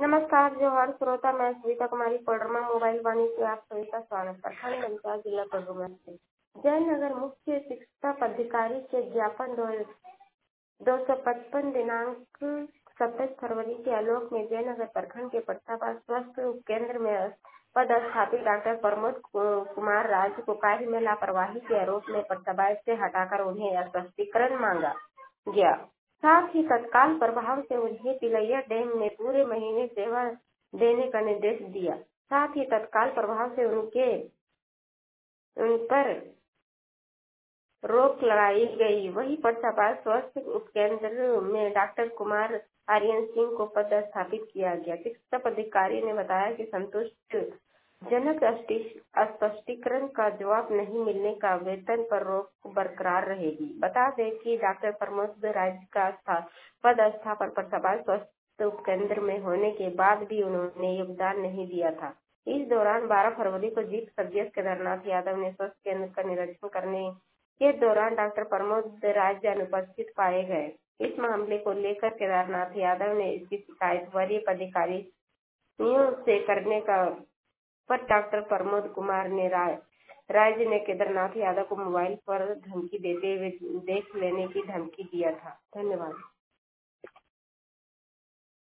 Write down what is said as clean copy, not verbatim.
नमस्कार जोहार श्रोता, मैं सविता कुमारी कोडरमा मोबाइल वाणी से आप सभी का स्वागत करता हूँ। नमस्कार जिला कोडरमा से जयनगर मुख्य शिक्षा पदाधिकारी के ज्ञापन 255 दिनांक 27 फरवरी के आलोक में जयनगर प्रखंड के प्रतापा स्वास्थ्य उपकेंद्र में पदस्थापित डॉक्टर प्रमोद कुमार राज को कार्य में लापरवाही के आरोप में प्रतापा से हटाकर उन्हें स्पष्टीकरण मांगा गया। साथ ही तत्काल प्रभाव से उन्हें तिलैया डैम में पूरे महीने सेवा देने का निर्देश दिया। साथ ही तत्काल प्रभाव से उन पर रोक लगाई गई। वहीं प्रतापा स्वास्थ्य उपकेंद्र में डॉक्टर कुमार आर्यन सिंह को पदस्थापित किया गया। शिक्षा पदाधिकारी ने बताया कि संतुष्टिजनक स्पष्टीकरण का जवाब नहीं मिलने का वेतन पर रोक बरकरार रहेगी। बता दें कि डॉक्टर प्रमोद राज का पदस्थापन प्रतापा स्वास्थ्य उपकेंद्र में होने के बाद भी उन्होंने योगदान नहीं दिया था। इस दौरान 12 फरवरी को जीत सदस्य केदारनाथ यादव ने स्वास्थ्य केंद्र का निरीक्षण करने के दौरान डॉक्टर प्रमोद राज अनुपस्थित पाए गए। इस मामले को लेकर केदारनाथ यादव ने इसकी शिकायत वरीय अधिकारियों से करने पर डॉक्टर प्रमोद कुमार ने राज ने केदारनाथ यादव को मोबाइल पर धमकी देते हुए देख लेने की धमकी दिया था। धन्यवाद।